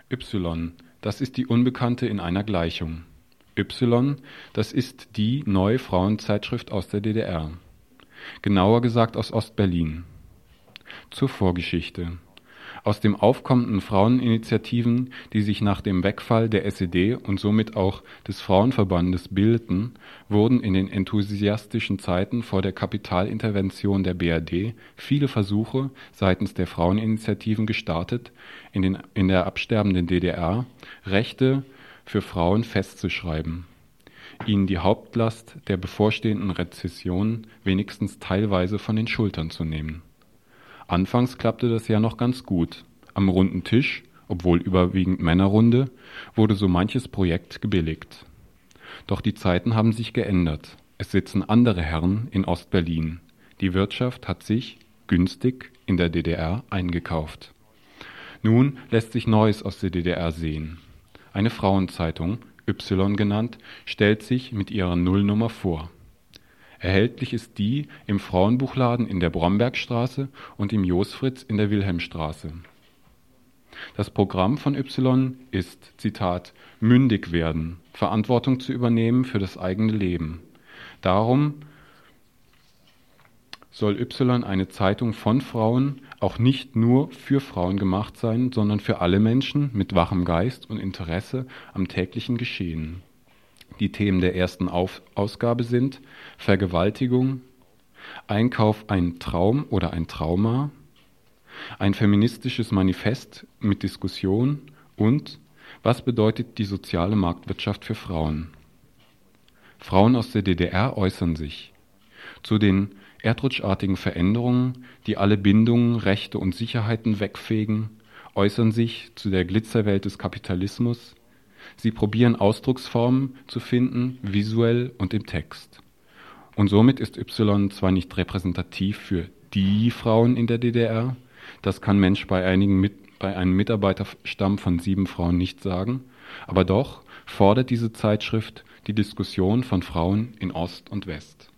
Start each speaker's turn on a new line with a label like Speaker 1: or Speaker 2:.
Speaker 1: Y, das ist die Unbekannte in einer Gleichung. Y, das ist die neue Frauenzeitschrift aus der DDR. Genauer gesagt aus Ostberlin. Zur Vorgeschichte. Aus dem aufkommenden Fraueninitiativen, die sich nach dem Wegfall der SED und somit auch des Frauenverbandes bildeten, wurden in den enthusiastischen Zeiten vor der Kapitalintervention der BRD viele Versuche seitens der Fraueninitiativen gestartet, in der absterbenden DDR Rechte für Frauen festzuschreiben, ihnen die Hauptlast der bevorstehenden Rezession wenigstens teilweise von den Schultern zu nehmen. Anfangs klappte das ja noch ganz gut. Am runden Tisch, obwohl überwiegend Männerrunde, wurde so manches Projekt gebilligt. Doch die Zeiten haben sich geändert. Es sitzen andere Herren in Ostberlin. Die Wirtschaft hat sich, günstig, in der DDR eingekauft. Nun lässt sich Neues aus der DDR sehen. Eine Frauenzeitung, Y genannt, stellt sich mit ihrer Nullnummer vor. Erhältlich ist die im Frauenbuchladen in der Brombergstraße und im Josfritz in der Wilhelmstraße. Das Programm von Y ist, Zitat, mündig werden, Verantwortung zu übernehmen für das eigene Leben. Darum soll Y eine Zeitung von Frauen, auch nicht nur für Frauen gemacht sein, sondern für alle Menschen mit wachem Geist und Interesse am täglichen Geschehen. Die Themen der ersten Ausgabe sind Vergewaltigung, Einkauf ein Traum oder ein Trauma, ein feministisches Manifest mit Diskussion und was bedeutet die soziale Marktwirtschaft für Frauen? Frauen aus der DDR äußern sich zu den erdrutschartigen Veränderungen, die alle Bindungen, Rechte und Sicherheiten wegfegen, äußern sich zu der Glitzerwelt des Kapitalismus. Sie probieren Ausdrucksformen zu finden, visuell und im Text. Und somit ist Y zwar nicht repräsentativ für die Frauen in der DDR, das kann Mensch bei einem Mitarbeiterstamm von 7 Frauen nicht sagen, aber doch fordert diese Zeitschrift die Diskussion von Frauen in Ost und West.